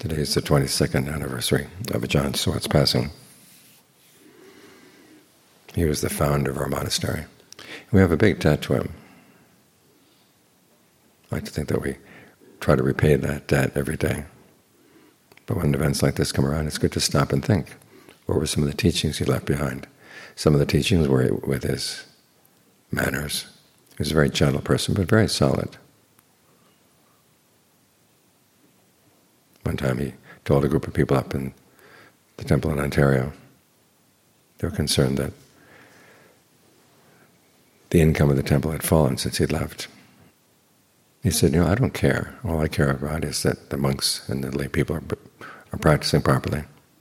Today is the 22nd anniversary of Ajahn Suwat's passing. He was the founder of our monastery. We have a big debt to him. I like to think that we try to repay that debt every day. But when events like this come around, it's good to stop and think. What were some of the teachings he left behind? Some of the teachings were with his manners. He was a very gentle person, but very solid. One time he told a group of people up in the temple in Ontario, they were concerned that the income of the temple had fallen since he'd left. He said, I don't care. All I care about is that the monks and the lay people are practicing properly.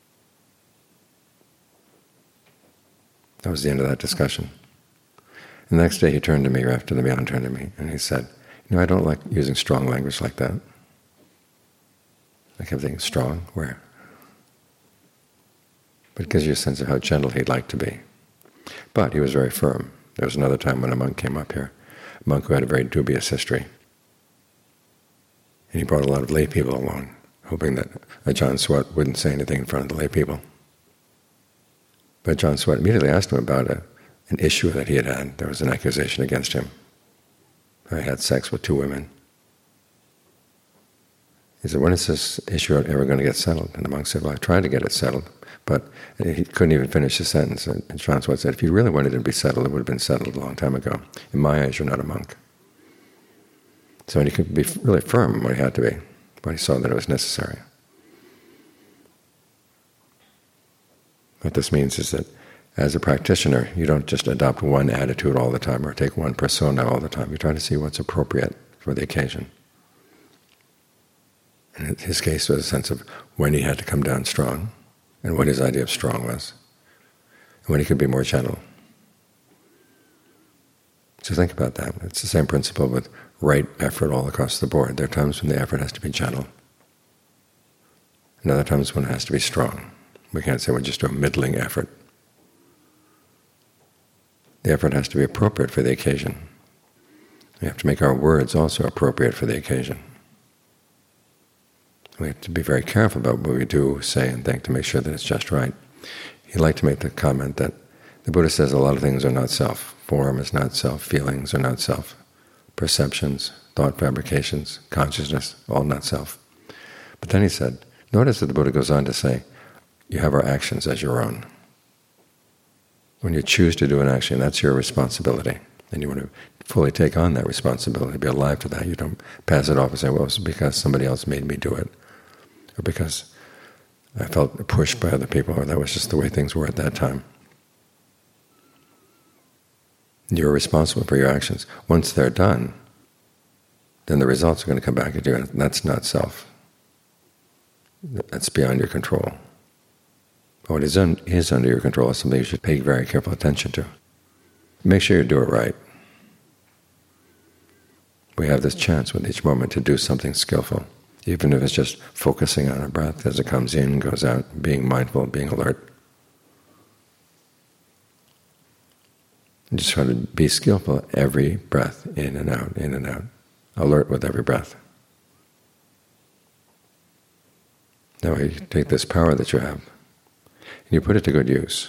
That was the end of that discussion. And the next day he turned to me, or after the meal, and turned to me, and he said, I don't like using strong language like that. I kept thinking, strong? Where? But it gives you a sense of how gentle he'd like to be. But he was very firm. There was another time when a monk came up here, a monk who had a very dubious history. And he brought a lot of lay people along, hoping that Ajahn Suwat wouldn't say anything in front of the lay people. But Ajahn Suwat immediately asked him about an issue that he had had. There was an accusation against him. He had sex with 2 women. He said, when is this issue ever going to get settled? And the monk said, well, I tried to get it settled, but he couldn't even finish the sentence. And Ajahn Suwat said, if you really wanted it to be settled, it would have been settled a long time ago. In my eyes, you're not a monk. So he could be really firm when he had to be, when he saw that it was necessary. What this means is that as a practitioner, you don't just adopt one attitude all the time or take one persona all the time. You try to see what's appropriate for the occasion. And in his case was a sense of when he had to come down strong and what his idea of strong was, and when he could be more gentle. So think about that. It's the same principle with right effort all across the board. There are times when the effort has to be gentle, and other times when it has to be strong. We can't say we just do a middling effort. The effort has to be appropriate for the occasion. We have to make our words also appropriate for the occasion. We have to be very careful about what we do, say, and think to make sure that it's just right. He'd like to make the comment that the Buddha says a lot of things are not self. Form is not self, feelings are not self, perceptions, thought fabrications, consciousness, all not self. But then he said, notice that the Buddha goes on to say, you have our actions as your own. When you choose to do an action, that's your responsibility, and you want to fully take on that responsibility, be alive to that. You don't pass it off and say, well, it's because somebody else made me do it, or because I felt pushed by other people, or that was just the way things were at that time. You're responsible for your actions. Once they're done, then the results are going to come back at you, and that's not self. That's beyond your control. What is under your control is something you should pay very careful attention to. Make sure you do it right. We have this chance with each moment to do something skillful, even if it's just focusing on our breath as it comes in, goes out, being mindful, being alert. And just try to be skillful every breath, in and out, alert with every breath. Now you take this power that you have, and you put it to good use.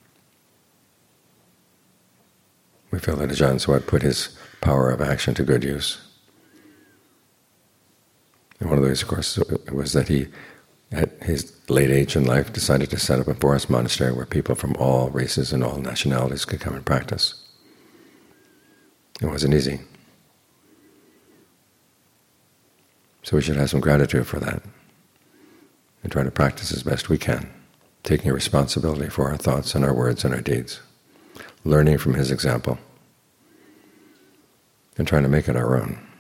We feel that Ajahn Suwat put his power of action to good use. And one of the ways, of course, was that he, at his late age in life, decided to set up a forest monastery where people from all races and all nationalities could come and practice. It wasn't easy. So we should have some gratitude for that and try to practice as best we can, taking a responsibility for our thoughts and our words and our deeds, learning from his example, and trying to make it our own.